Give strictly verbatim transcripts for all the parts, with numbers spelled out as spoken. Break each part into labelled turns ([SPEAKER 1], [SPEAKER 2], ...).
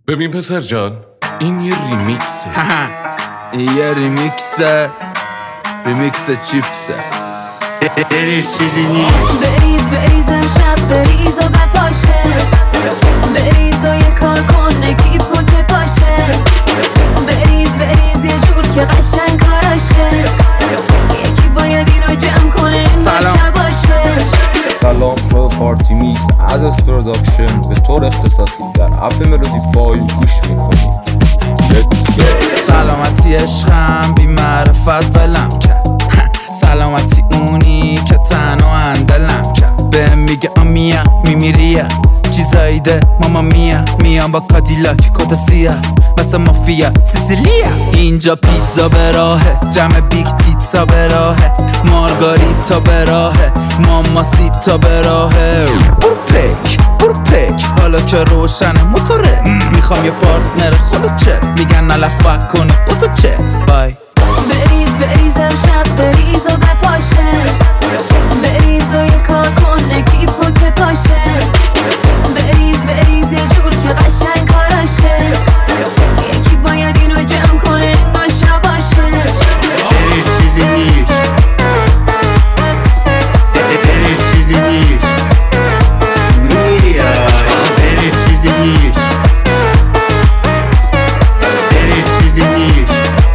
[SPEAKER 1] ببین پسر جان، این یه ریمیکسه.
[SPEAKER 2] این یه ریمیکسه، ریمیکس چیپسه.
[SPEAKER 3] بریز بریز امشب بریز و بپاشه، بریز و یه کار کن نگیب و که پاشه، بریز بریز یه جور که قشنگ کاراشه، یکی باید اینو جمع کنه این باشه باشه.
[SPEAKER 2] سلام شما به پارتی میکس عدس پروداکشن به طور اختصاصی در اپ ملودی فایل گوش میکنید. سلامتی عشقم بی معرفت بلم کرد، سلامتی اونی که تنها اندلم کرد. به میگه آمیا میمیریه چیزایی ده ماما میا، میام با کادیلاک کد سیاه مثل مافیا سیسیلیا. اینجا پیتزا به راهه، جمع بیگ تیتزا به راهه، مارگاریتا به راهه، ماما سیتا به راهه. برو پک برو پک حالا که روشنه موتوره، میخوام یه پارتنر خودت چه میگن نلفک کنه بزو چت بای.
[SPEAKER 3] بریز بریز امشب بریز و بپاشه، بریز و یه کار کن نگیب و که پاشه، بریز بریز یه جور که قشنگ کاراشه، یکی باید اینو جمع کنه این باشه باشه.
[SPEAKER 4] بریز چیزی نیست، بریز چیزی نیست، بریز چیزی نیست، بریز چیزی نیست.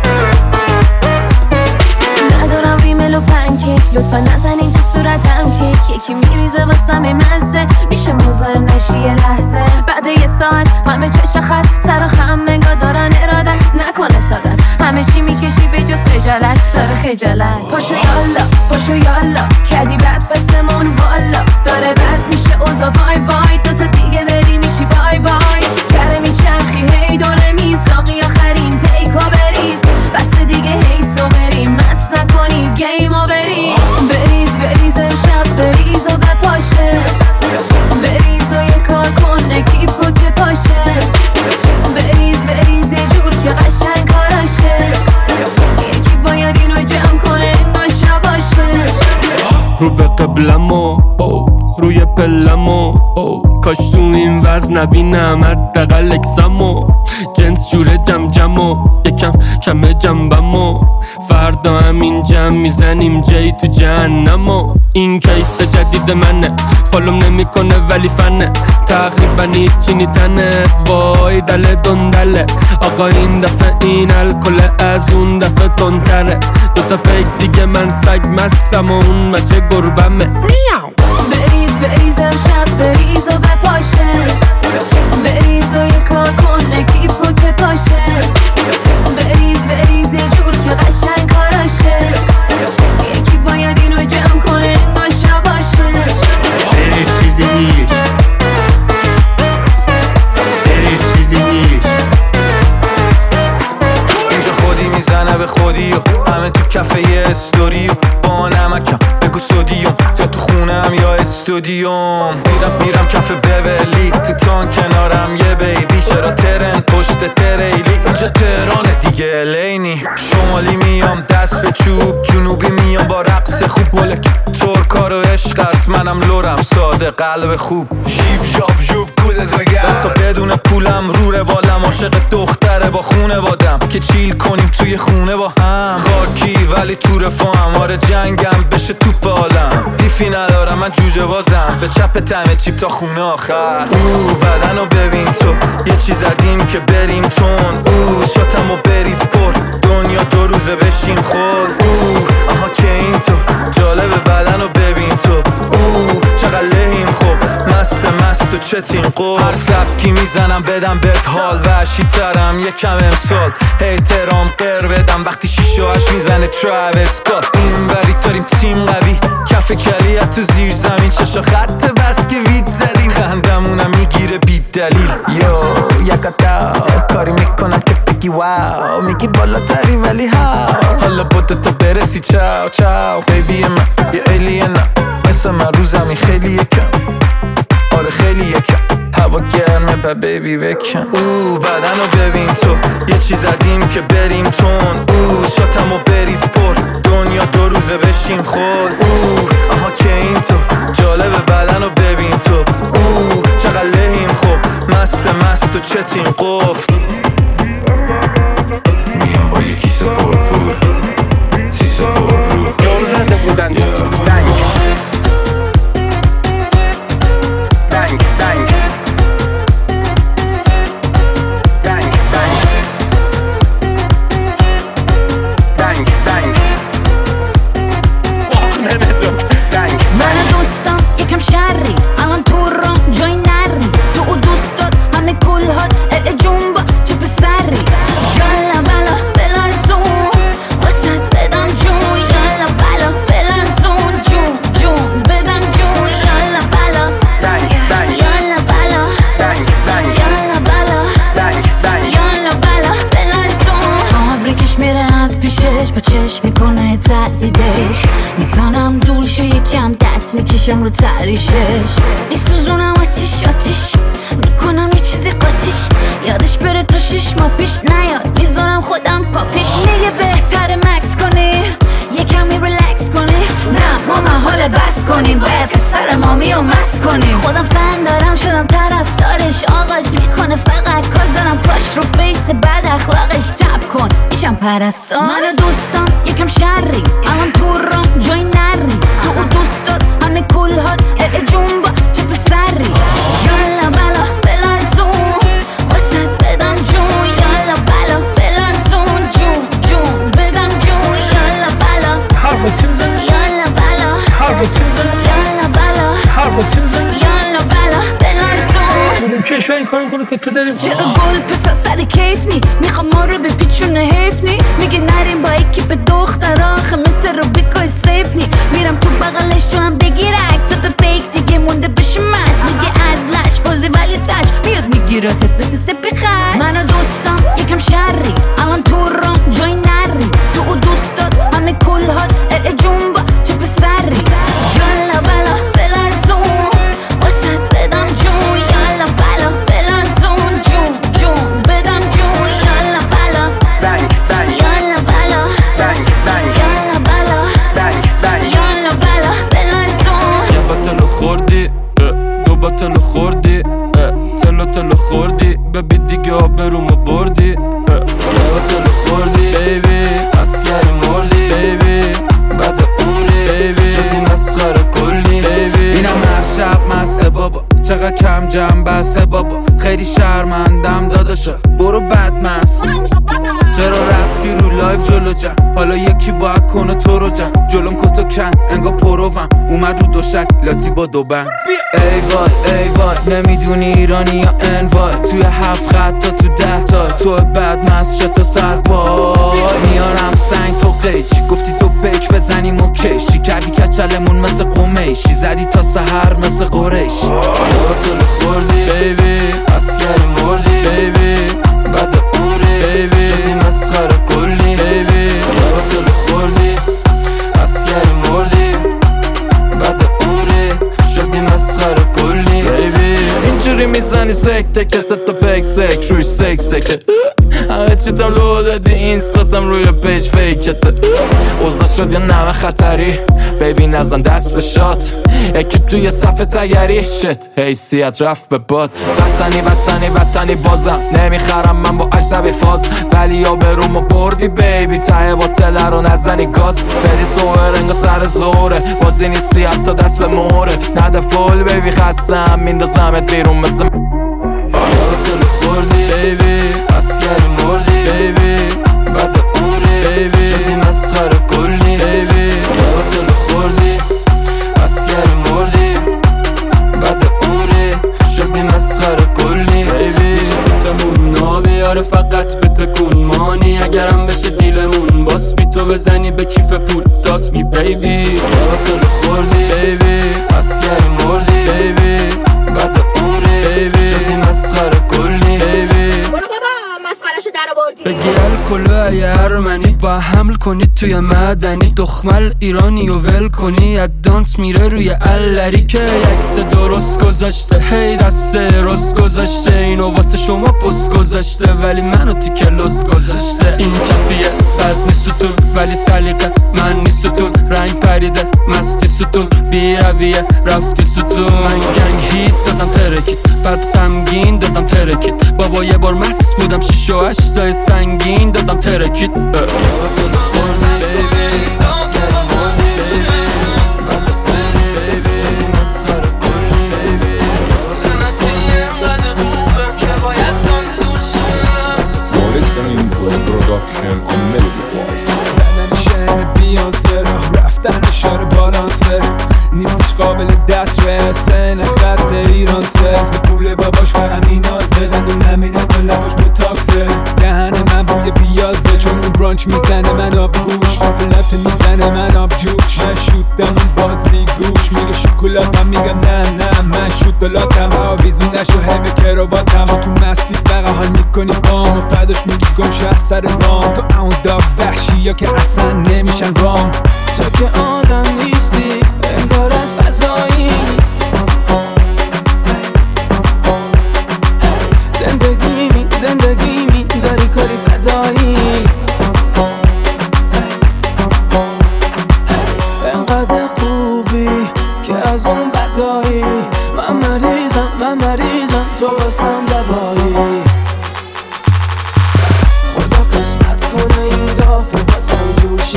[SPEAKER 3] ندارم ریمل و پنکیک، لطفا نزنین تو صورتم کیک، یکی میریزه واسم مزه، میشه مزاحم نشی یه لحظه. بعد یه ساعت همه چش خط سر و خم منگا دارن ارادت نکنه سادت، همه چی میکشی به جز خجالت داره خجالت. پاشو یالا پاشو یالا کردی بد فسمون والا، داره بد میشه اوزا وای وای، دوتا دیگه بری میشی بای بای. کره میچرخی هی دوره میزاقی آخرین پیکو بریز، بس دیگه هیسو بریم مست نکنی گیمو بریز. بریز بریز امشب بریز و بپاشه، بریز و یه کار کن نگیب و که پاشه، بریز بریز یه جور که قشنگ کاراشه، یکی باید اینو جمع کنه این باشه باشه.
[SPEAKER 1] رو به قبلمو روی پلمو، کاش تو این وزن نبینم حداقل اکسمو، جنس جوره جم جمو یکم کم جنبمو، فردا همین جمع میزنیم جای تو جهنمو. این کیس جدید منه، فالوم نمیکنه ولی فنه، تقریبا هیچی نیتنه، وای دل دندله. آقا این دفعه این الکل از اون دفعه تندتره، دوتا فیک دیگه من سگ مستم و اون مچه گربمه.
[SPEAKER 3] بریز بریز امشب بریز و بپاشه، بریز و یه کار کن نگیب و که پاشه، بریز بریز یه جور که قشنگ کاراشه، یکی باید اینو جمع کنه این باشه باشه.
[SPEAKER 4] بریز چیزی نیست، بریز چیزی نیست.
[SPEAKER 2] اینجا خودی میزنه به خودی و همه تو کفه یه استوری و با نمکم بگو سودیوم، یا تو خونم یا استودیوم. میرم میرم کف بولی تو تان کنارم یه بیبی، چرا ترن پشت تریلی، اینجا تهرانه دیگه الینی. شمالی میام دست به چوب، جنوبی میام با رقص خوب، ولک ترکا رو عشق است منم لورم ساده قلب خوب. شیب شاب جوب کودت بگم تا بدون پولم رو روالم، عاشق دختره با خونه وادم که چیل کنیم توی خونه با هم. خاکی ولی تو رفاهم، آره جنگم بشه توپ عالم، بیفی ندارم من جوجه بازم، به چپ تمه چیپ تا خونه آخر. او بدن رو ببین تو یه چیز زدیم که بریم تون، او شاتم و بریز پر دنیا دو روزه بشیم خور. او آها که این تو جالب بدن رو ببین تو، او چقدر لحیم خوب مست مست و چتین قول. هر سبکی میزنم بدم بهت حال، وحشی ترم یکم امسال، احترام قر بدم وقتی شیش و هشت میزنه تراویس اسکات. این وری داریم تیم قوی، کف کلیت تو زیر زمین، چشا خط بس که وید زدیم، خندمونم میگیره بی دلیل. یو یکتا کاری میکنم که بگی واو، میگی بالاتری ولی ها، حالا بوده تا برسی چاو چاو. بیبی من یه ایلینم مثل من رو زمین خیلی یکم، آره خیلی یکم، هوا گرمه با بیبی بکن. او بدن رو ببین تو یه چیز زدیم که بریم تون، او شاتم و بریز پر دنیا دو روزه بشیم خور. او آها که این تو جالب بدن رو ببین تو، او چقدر بغلهیم خب مست مست و چتیم قفل میام با یه کیسه پر پول سیسه پر رو
[SPEAKER 5] یارو زده بودن دنگ دنگ دنگ دنگ دنگ دنگ دنگ
[SPEAKER 3] من دوستم یکم شری الان تو را جای نری تو و دوستات همه کل هات اه جنبا چه پسری یالا بالا بلرزون واسه بدم جون یالا بالا بلرزون جون جون بدم جون یالا بالا
[SPEAKER 5] دنگ دنگ
[SPEAKER 3] یالا بالا
[SPEAKER 5] دنگ دنگ
[SPEAKER 3] یالا بالا
[SPEAKER 5] دنگ دنگ
[SPEAKER 3] یالا بالا بلرزون آبریکش میره از پیشش با چشم میکنه تهدیدش میزنم دورشه یکم دست میکشم رو تریشش میسوزونم آتیش آتیش میکنم یه چیزی قاتیش یادش بره تا شش ماه پیش نیاد میذارم خودم پاپیش میگه بهتره مکس کنی یکمی ریلکس کنی نه ما محال بس کنیم باید پسر مامی و مس کنیم خودم فن دارم شدم طرفدارش آغاز میکنه فقط کازنم کراش رو فیس بد اخلاقش تب کن میشم پرستار من دوستم یکم شری الان تو را جای نری تو و دوستات همه کل هات اه جنبا چه پسری یالا بالا بلرزون واسه بدم جون یالا بالا بلرزون جون جون بدم جون یالا بالا
[SPEAKER 5] حرف چی میزنی؟
[SPEAKER 3] یالا بالا
[SPEAKER 5] حرف چی میزنی؟
[SPEAKER 3] یالا بالا
[SPEAKER 5] حرف چی میزنی؟
[SPEAKER 3] یالا بالا بلرزون
[SPEAKER 5] بودیم کشور این کار میکنه که تو داریم
[SPEAKER 3] چرا گل پسا سر کیف نی میخوام ما رو به پیچونه حیف نی میگه نریم با اکیپ دختر آخه مثل رو بیکای سیف نی میرم تو بغلش تو هم بگیر عکس تو پیک دیگه مونده بشه مست میگه از لش بازی ولی تش میاد میگیراتت مثل سپی خش من دوستم یکم شری الان تو را جای نری تو و دوستات همه کل هات اه جنبا چه پسری یالا بالا بلرزون واسه بدم جون یالا بالا بلرزون جون جون بدم جون یالا بالا
[SPEAKER 5] دنگ دنگ
[SPEAKER 3] یالا بالا
[SPEAKER 5] دنگ دنگ
[SPEAKER 3] یالا بالا
[SPEAKER 5] دنگ دنگ
[SPEAKER 3] یالا بالا بلرزون
[SPEAKER 1] یه بطل خوردی اه، دو بطل خوردی اه، تلو تلو خوردی ببی دیگه آبرومو بردی اه، یه بطل خوردی بیبی اسیر مردی بیبی بعد عمری بیبی شدی مسخره کلی بیبی
[SPEAKER 2] اینم هر شب مسته بابا چقدر کم جمع بسته بابا خیلی شرمندم داداشا برو بدمست چرا رفتی رو لایف جلو جم حالا یکی باید کنه تو رو جم جلوم کتو کن انگا پروم اومد رو دوشک لاتی با دو بند ای وای ای وای نمیدونی ایرانی یا انوای توی هفت خط تا تو ده تا تو بدمست شد تو سر پای میارم سنگ تو قیچی گفتی تو پیک بزنیم و کشی کردی کچلمون مثل قمیشی زدی تا سحر مثل قریشی
[SPEAKER 1] یادتون خوردی بیبی اسیر مردی بیبی بعد عمری بیبی شدی مسخره کلی بیبی یادتون خوردی اسیر مردی بعد عمری شدی مسخره کلی بیبی اینجوری میزنی سکته که ست پک سک روش سک سکه همه چیتم لو دادی اینستاتم روی پیج فیکته اوضاع شد یا نمه خطری بیبی نزن دست به شات اکیب توی صفحه تگری شت حیثیت رفت به باد وطنی وطنی وطنی بازم نمیخرم من با اجنبی فاز ولی یا برومو بردی بیبی ته باطله رو نزنی گاز فری سوه رنگا سر زوره بازی نیستی حتی دست به موره نده فول بیبی خستم میندازمت بیرون مثل یادتون خوردی بیبی اسیر مردی بیبی بعد عمری بیبی شدی مسخره کلی بیبی یادتون خوردی اسیر مردی بعد عمری شدی مسخره کلی بیبی میشه فیتمون نابیاره فقط به تکون مانی اگرم بشه دیلمون باس بی تو بزنی به کیف پول دات می بیبی یادتون خوردی بیبی اسیر مردی بیبی بعد عمری بیبی شدی مسخره کلی بیبی
[SPEAKER 6] برو بابا مسخرشو در آوردی
[SPEAKER 1] بگی الکل و یه ارمنی با حمل کنی توی مدنی دخمل ایرانی و ول کنی از دانس میره روی الری که عکس درست گذاشته هی دست رست گذاشته اینو واسه شما پست گذاشته ولی منو تو کلاس گذاشته این کفیه بد نیست ستون ولی سلیقه من نیست ستون رنگ پریده مستی ستون بی رویه رفتی ستون من گنگ هیت دادم ترکید بعد غمگین دادم ترکید بابا یه بار مست بودم شیش و هشتای سنگین دادم ترکید
[SPEAKER 6] Listening to production on Melodify.
[SPEAKER 7] بدن شعر بیانسه راه رفتن اشاره بالانسه نیستش قابل دسترسه نخط ایرانسه به پول باباش فقط مینازه دندون نمینه با لباش بوتاکسه دهن من بوی پیازه چون اون برانچ میزنه من آب گوش فلت میزنه من آب جوش من شوتم اون بازی گوش میگه شکلات من میگم نه نه من شوتلاتم آویزونش و همه کرواتم و تو مستی فقط حال میکنی بام و فداش میگی گمشه از سر رام تو اون داغ وحشی یا که اصلا نمیشن رام
[SPEAKER 1] تو که آدم نیستی انگار از غذایی زندگی می زندگی می داری کاری فدایی انقدر خوبی که از اون بدایی من مریضم من مریضم تو واسم دوایی خدا قسمت کنه این دافه واسم جوشه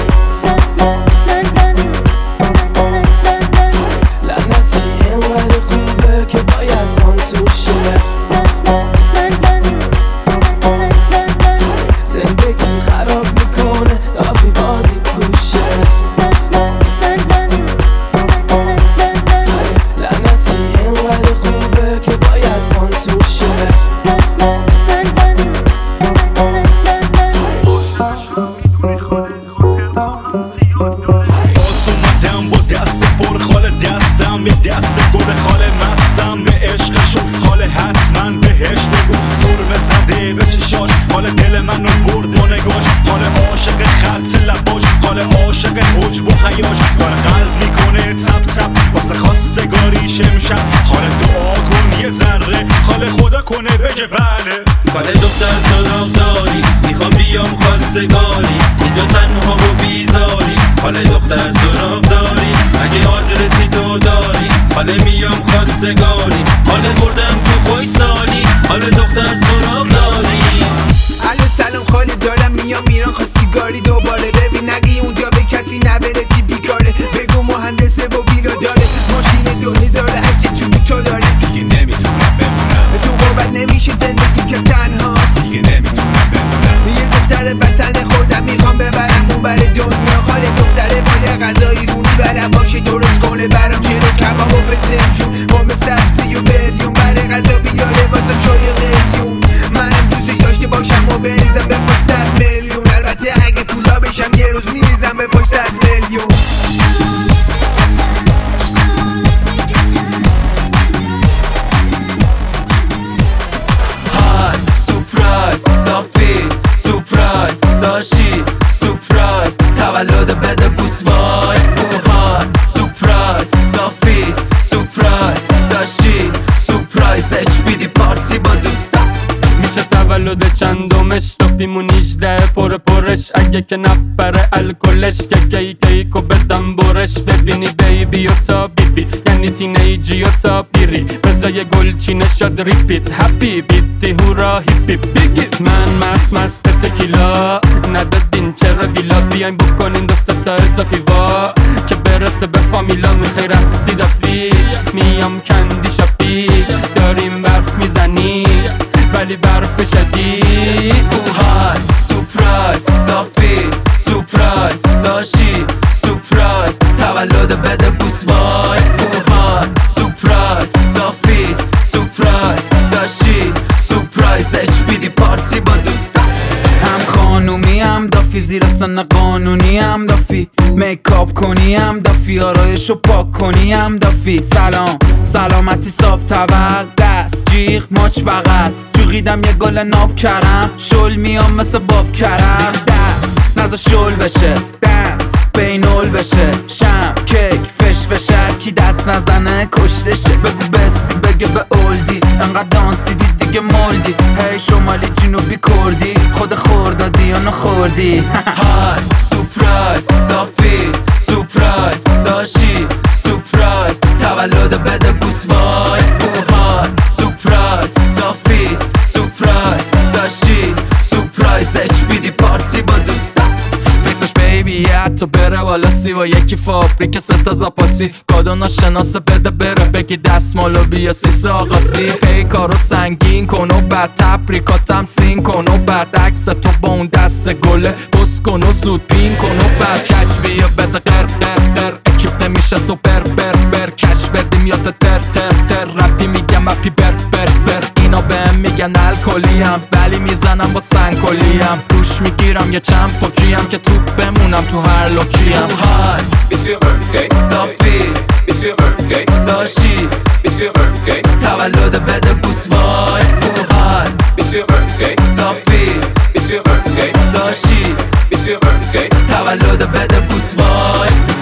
[SPEAKER 1] لعنتی اینقدر خوبه که باید سانسوشه زندگی خراب میکنه دافی بازی گوشه لعنتی اینقدر خوبه که باید سانسوشه
[SPEAKER 8] اومدم با دست پر خال دستم به دست گل خال مستم به عشقشو خال حتما بهش بگو سرمه زده به چشاش حال دل منو برد با نگاش حال عاشق خط لباش حال عاشق حجب و حیاش حال قلب میکنه تپ تپ واسه خواستگاریش امشب حال دعا کن یه ذره حال خدا کنه بگه بله
[SPEAKER 9] حال دختر سراغ داری میخوام بیام خواستگاری اینجا تنها و بیزاری حال دختر سراغ داری اگه آدرسی تو داری حال میام خواستگاری حال بردم تو خوی سالی حال دختر سراغ داری
[SPEAKER 5] الو سلام خاله دارم میام ایران خواستگاری دوباره ببین نگی اونجا به کسی نبره تی بیکاره بگو مهندسه و ویلا داره ماشین دو هزار و هشت تو تو داره
[SPEAKER 8] دیگه نمیتونم بمونم
[SPEAKER 5] تو باور نمیشه زندگی که تنها
[SPEAKER 8] دیگه نمیتونم بمونم
[SPEAKER 5] یه دختر وطن خودم میخوام ببرم اون بر دنیا خاله دختره باید غذایی رونی برم باشه درست کنه برام چرا کباب و فسنجون بام سبزی و بریون بره غذا بیاره واسه چای قلیون منم دوست داشته باشم و بریزم به پشت صد میلیون البته اگه پولا بشم یه روز میریزم به پشت صد میلیون
[SPEAKER 2] های سورپرایز دافی سورپرایز داشی سورپرایز تولد بده بوس وای اوهای سورپرایز دافی سورپرایز داشی سورپرایز اچ بی دی پارتی با دوستا
[SPEAKER 1] میشه تولد چندمش دافیمون هجده پر پرش اگه که نپره الکلش که کی کیکو بدم برش ببینی بیبی و تا بیبی یعنی تینیجی و تا پیری بزای گلچینه شد ریپیت هپی بیتی هورا هیپی بیگی من مست مست تکیلا ندادین چرا ویلا بیاین بکنین دوستا تا اضافی وا که برسه به فامیلا میخوای رقصی دافی میام کندی شاپی داریم برف میزنی ولی برف شدید
[SPEAKER 2] اوهای سورپرایز دافی سورپرایز داشی سورپرایز تولد بده بوس وای اوهای سورپرایز دافی سورپرایز داشی سورپرایز اچ بی دی پارتی با دوستا هم خانومی هم دافی زیر سن قانونی هم دافی میکاپ کنی هم دافی آرایشو پاک کنی هم دافی سلام سلامتی صاحب تول دست جیغ ماچ بغل جوغیدم یه گل ناب کرم شل میام مثل باب کرم دست نزا شل بشه دنس بینول بشه شم کیک فش فشر کی دست نزنه کشتشه بگو بستی بگه به اولدی انقدر دانسیدی دیگه مولدی هی شمالی جنوبی کردی خود خوردادی یا نخوردی های سپرایز دافی سپرایز داشی سپرایز تولد بده بوس وای بوهای سپرایز دافی سپرایز داشی سپرایز اچ بی دی پارتی با دوستا
[SPEAKER 1] فیسش بیبیه حتی بره بالا سی و یکی فابریک ستا زاپاسی کادو ناشناسه بده بره بگی دستمالو بیا سیس آقاسی هی کارو سنگین کن و بعد تبریکاتم سین کن و بعد عکس تو با اون دست گله بس کن و زود پین کن و بعد کچ بیا بده قر قر قر اکیپ نمیشه سوپر بر بر کش بردیم یا تر تر تر رپی میگم اپی بر بر بر اینا بهم میگن الکلیم ولی میزنم با سنگکلیم روش میگیرم یه چند پاکیم که توپ بمونم تو هر لوکیم
[SPEAKER 2] بوهای
[SPEAKER 9] It's your birthday
[SPEAKER 2] دافی
[SPEAKER 9] It's your birthday
[SPEAKER 2] داشی
[SPEAKER 9] It's your birthday
[SPEAKER 2] تولد بده بوس وای بوهای
[SPEAKER 9] It's your birthday
[SPEAKER 2] دافی
[SPEAKER 9] It's your birthday
[SPEAKER 2] داشی
[SPEAKER 9] It's your birthday
[SPEAKER 2] تولد بده بوس وای